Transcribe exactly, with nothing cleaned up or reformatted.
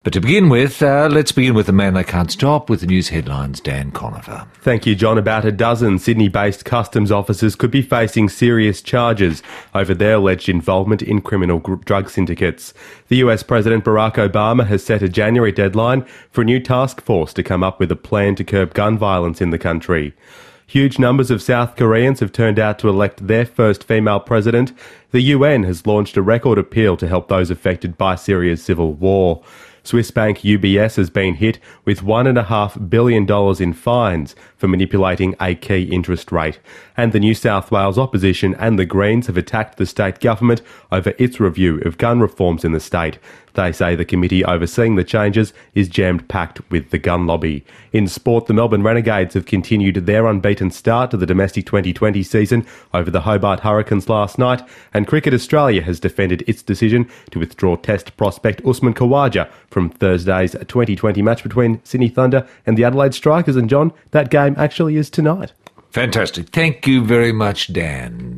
But to begin with, uh, let's begin with the man they can't stop with the news headlines. Dan Conover. Thank you, John. About a dozen Sydney-based customs officers could be facing serious charges over their alleged involvement in criminal gr- drug syndicates. The U S President Barack Obama has set a January deadline for a new task force to come up with a plan to curb gun violence in the country. Huge numbers of South Koreans have turned out to elect their first female president. The U N has launched a record appeal to help those affected by Syria's civil war. Swiss bank U B S has been hit with one point five billion dollars in fines for manipulating a key interest rate. And the New South Wales opposition and the Greens have attacked the state government over its review of gun reforms in the state. They say the committee overseeing the changes is jammed-packed with the gun lobby. In sport, the Melbourne Renegades have continued their unbeaten start to the domestic twenty twenty season over the Hobart Hurricanes last night, and Cricket Australia has defended its decision to withdraw Test prospect Usman Khawaja from Thursday's twenty twenty match between Sydney Thunder and the Adelaide Strikers. And John, that game actually is tonight. Fantastic. Thank you very much, Dan.